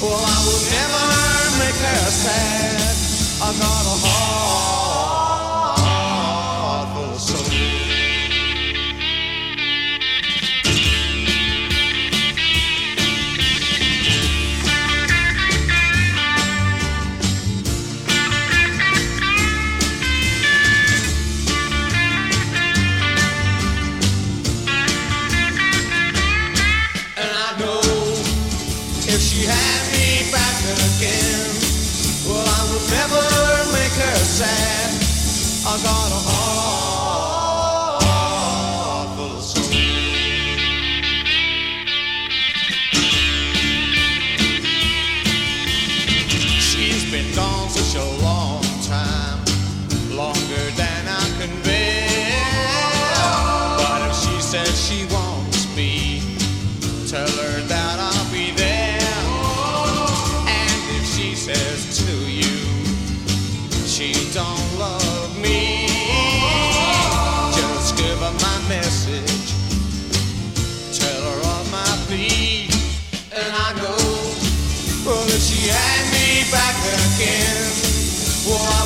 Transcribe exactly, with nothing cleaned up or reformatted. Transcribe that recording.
Well, I will never make her sad. I got a heart full of soul. And I know if she had me back again, well, I would never make her sad. I got a heart full of soul. She's been gone such a long time, longer than I can bear. But if she says she wants me, tell her that I'll be there. And if she says to you she don't love me, just give her my message, tell her of my plea. And I know, well, if she had me back again, well, I